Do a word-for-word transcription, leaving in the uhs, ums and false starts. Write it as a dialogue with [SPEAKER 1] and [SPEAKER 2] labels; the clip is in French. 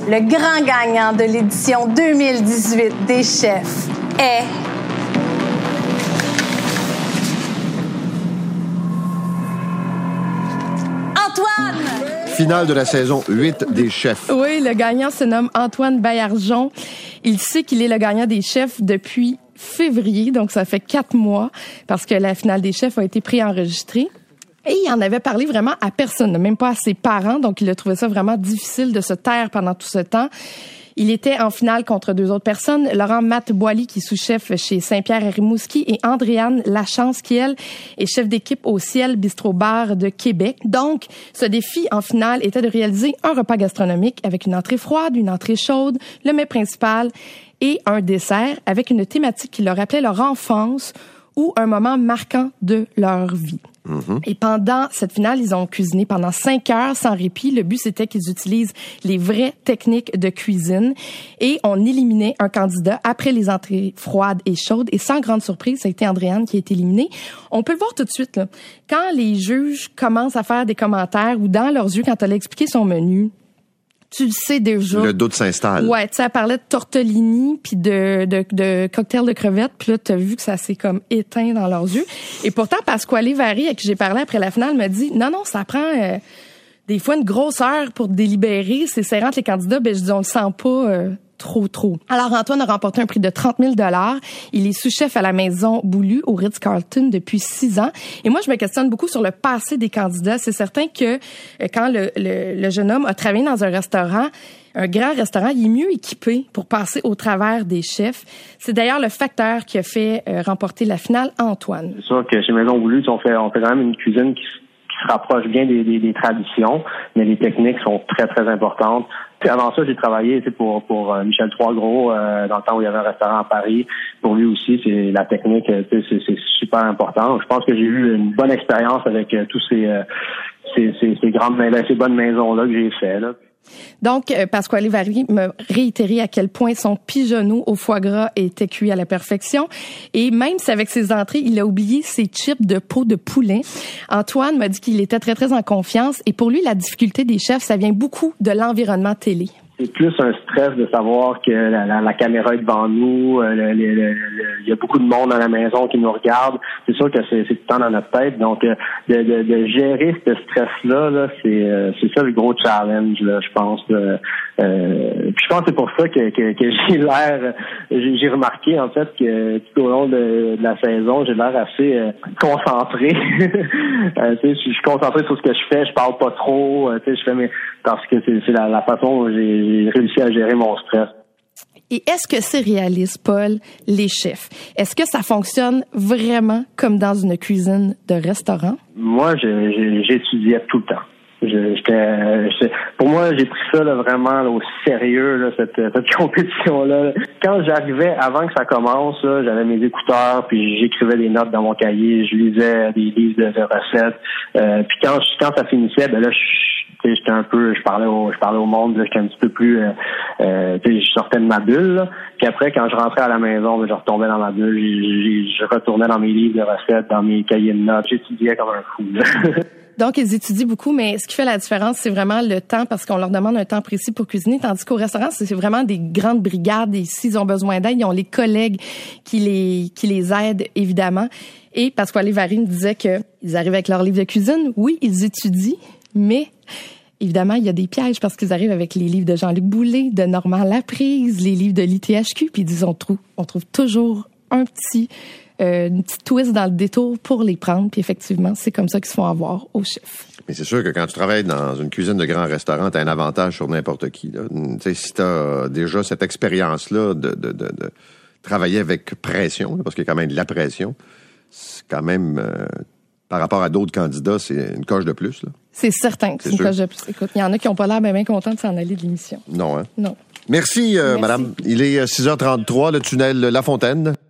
[SPEAKER 1] le grand gagnant de l'édition deux mille dix-huit des chefs est... Antoine!
[SPEAKER 2] Finale de la saison huit des chefs.
[SPEAKER 3] Oui, le gagnant se nomme Antoine Baillargeon. Il sait qu'il est le gagnant des chefs depuis février, donc ça fait quatre mois, parce que la finale des chefs a été préenregistrée. Et il en avait parlé vraiment à personne, même pas à ses parents, donc il a trouvé ça vraiment difficile de se taire pendant tout ce temps. Il était en finale contre deux autres personnes, Laurent Matt Boily, qui est sous-chef chez Saint-Pierre à Rimouski, et Andréane Lachance, qui, elle, est chef d'équipe au Ciel Bistro Bar de Québec. Donc, ce défi en finale était de réaliser un repas gastronomique avec une entrée froide, une entrée chaude, le mets principal et un dessert avec une thématique qui leur rappelait leur enfance ou un moment marquant de leur vie. Mm-hmm. Et pendant cette finale, ils ont cuisiné pendant cinq heures sans répit. Le but, c'était qu'ils utilisent les vraies techniques de cuisine et on éliminait un candidat après les entrées froides et chaudes. Et sans grande surprise, ça a été Andréane qui a été éliminée. On peut le voir tout de suite, là. Quand les juges commencent à faire des commentaires ou dans leurs yeux, quand elle a expliqué son menu, tu le sais déjà.
[SPEAKER 2] Le doute s'installe.
[SPEAKER 3] Ouais, tu sais, elle parlait de tortellini puis de, de, de cocktail de crevettes, puis là, t'as vu que ça s'est comme éteint dans leurs yeux. Et pourtant, Pasquale Vary, à qui j'ai parlé après la finale, m'a dit, non, non, ça prend euh, des fois une grosse heure pour délibérer. C'est serrant entre les candidats. Ben, je dis, on le sent pas euh, trop, trop. Alors, Antoine a remporté un prix de trente mille dollars. Il est sous-chef à la Maison Boulue au Ritz-Carlton depuis six ans. Et moi, je me questionne beaucoup sur le passé des candidats. C'est certain que euh, quand le, le, le jeune homme a travaillé dans un restaurant, un grand restaurant, il est mieux équipé pour passer au travers des chefs. C'est d'ailleurs le facteur qui a fait euh, remporter la finale Antoine.
[SPEAKER 4] C'est sûr que chez Maison Boulue, on fait, on fait quand même une cuisine qui, qui se rapproche bien des, des, des traditions, mais les techniques sont très, très importantes. Puis avant ça, j'ai travaillé pour pour Michel Troisgros euh, dans le temps où il y avait un restaurant à Paris. Pour lui aussi, c'est la technique, c'est, c'est super important. Je pense que j'ai eu une bonne expérience avec euh, tous ces, euh, ces, ces, ces grandes ces bonnes maisons-là que j'ai fait là.
[SPEAKER 3] Donc, euh, Pasquale Vary m'a réitéré à quel point son pigeonneau au foie gras était cuit à la perfection. Et même si avec ses entrées, il a oublié ses chips de peau de poulet, Antoine m'a dit qu'il était très, très en confiance. Et pour lui, la difficulté des chefs, ça vient beaucoup de l'environnement télé.
[SPEAKER 4] C'est plus un stress de savoir que la, la, la caméra est devant nous, il y a beaucoup de monde à la maison qui nous regarde. C'est sûr que c'est, c'est tout le temps dans notre tête. Donc, de, de, de gérer ce stress-là, là, c'est, c'est ça le gros challenge, là, je pense. Là. Euh, puis je pense que c'est pour ça que, que, que j'ai l'air, j'ai, j'ai remarqué en fait que tout au long de, de la saison, j'ai l'air assez euh, concentré. euh, tu sais, je suis concentré sur ce que je fais, je parle pas trop. Euh, tu sais, je fais mes parce que c'est, c'est la, la façon dont j'ai j'ai réussi à gérer mon stress.
[SPEAKER 3] Et est-ce que c'est réaliste, Paul, les chefs? Est-ce que ça fonctionne vraiment comme dans une cuisine de restaurant?
[SPEAKER 4] Moi, je, je, j'étudiais tout le temps. Je, j'étais, je, pour moi, j'ai pris ça là, vraiment là, au sérieux, là, cette, cette compétition-là. Quand j'arrivais, avant que ça commence, là, j'avais mes écouteurs, puis j'écrivais des notes dans mon cahier, je lisais des livres de, de recettes. Euh, puis quand, quand ça finissait, ben là, je, j'étais un peu, je parlais au, je parlais au monde, là, j'étais un petit peu plus, euh, euh, je sortais de ma bulle. Là. Puis après, quand je rentrais à la maison, ben, je retombais dans ma bulle, je, je, je retournais dans mes livres de recettes, dans mes cahiers de notes, j'étudiais comme un fou. Là.
[SPEAKER 3] Donc, ils étudient beaucoup, mais ce qui fait la différence, c'est vraiment le temps, parce qu'on leur demande un temps précis pour cuisiner, tandis qu'au restaurant, c'est vraiment des grandes brigades, et s'ils ont besoin d'aide, ils ont les collègues qui les qui les aident, évidemment. Et Pasquale Vary me disait qu'ils arrivent avec leur livre de cuisine. Oui, ils étudient, mais évidemment, il y a des pièges, parce qu'ils arrivent avec les livres de Jean-Luc Boulay, de Normand Laprise, les livres de l'I T H Q, puis ils disent, on trouve, on trouve toujours un petit... Euh, une petite twist dans le détour pour les prendre. Puis effectivement, c'est comme ça qu'ils se font avoir au chef.
[SPEAKER 2] Mais c'est sûr que quand tu travailles dans une cuisine de grand restaurant, tu as un avantage sur n'importe qui. Tu sais, si tu as déjà cette expérience-là de, de, de, de travailler avec pression, parce qu'il y a quand même de la pression, c'est quand même, euh, par rapport à d'autres candidats, c'est une coche de plus. Là.
[SPEAKER 3] C'est certain que c'est, c'est une coche de plus. Écoute, il y en a qui n'ont pas l'air bien, bien contents de s'en aller de l'émission.
[SPEAKER 2] Non, hein?
[SPEAKER 3] Non.
[SPEAKER 2] Merci, euh,
[SPEAKER 3] Merci,
[SPEAKER 2] madame. Il est six heures trente-trois, le tunnel La Fontaine.